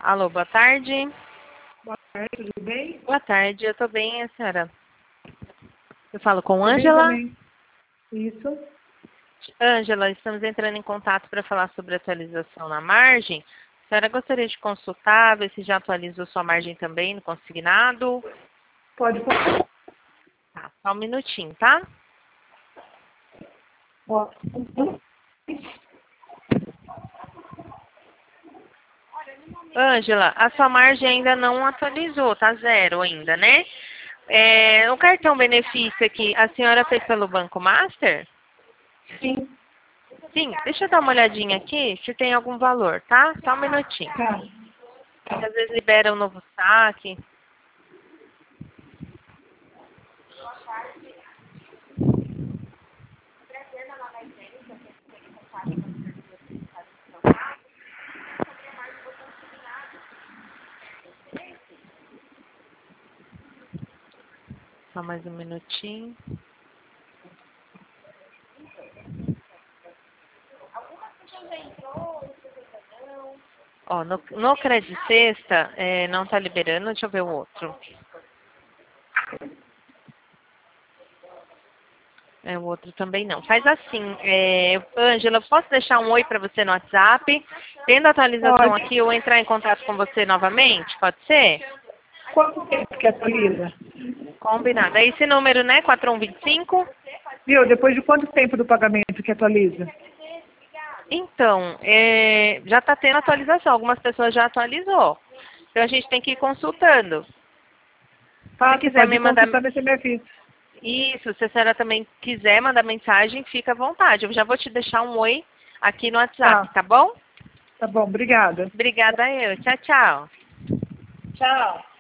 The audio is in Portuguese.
Alô, boa tarde. Boa tarde, tudo bem? Boa tarde, eu estou bem, a senhora? Eu falo com Tudo bem Ângela. também. Isso. Ângela, estamos entrando em contato para falar sobre atualização na margem. A senhora gostaria de consultar, ver se já atualizou sua margem também no consignado? Pode falar. Tá, só um minutinho, tá? Ângela, a sua margem ainda não atualizou, tá zero ainda, né? O cartão benefício aqui, a senhora fez pelo Banco Master? Sim. Sim, deixa eu dar uma olhadinha aqui se tem algum valor, tá? Só um minutinho. Tá. Às vezes libera um novo saque. Só mais um minutinho. Ó, no Credit Sexta, não tá liberando, deixa eu ver o outro. O outro também não. Faz assim, Ângela, eu posso deixar um oi para você no WhatsApp? Tendo a atualização Pode. aqui, eu entrar em contato com você novamente? Pode ser? Quanto tempo que atualiza? Combinado. É esse número, né? 4125? Viu? Depois de quanto tempo do pagamento que atualiza? Então, já está tendo atualização. Algumas pessoas já atualizou. Então, a gente tem que ir consultando. Se Você quiser pode me ir mandar... consultando esse me avisa. Isso, se a senhora também quiser mandar mensagem, fica à vontade. Eu já vou te deixar um oi aqui no WhatsApp, Tá. tá bom? Tá bom, obrigada. Obrigada eu. Tchau, tchau. Tchau.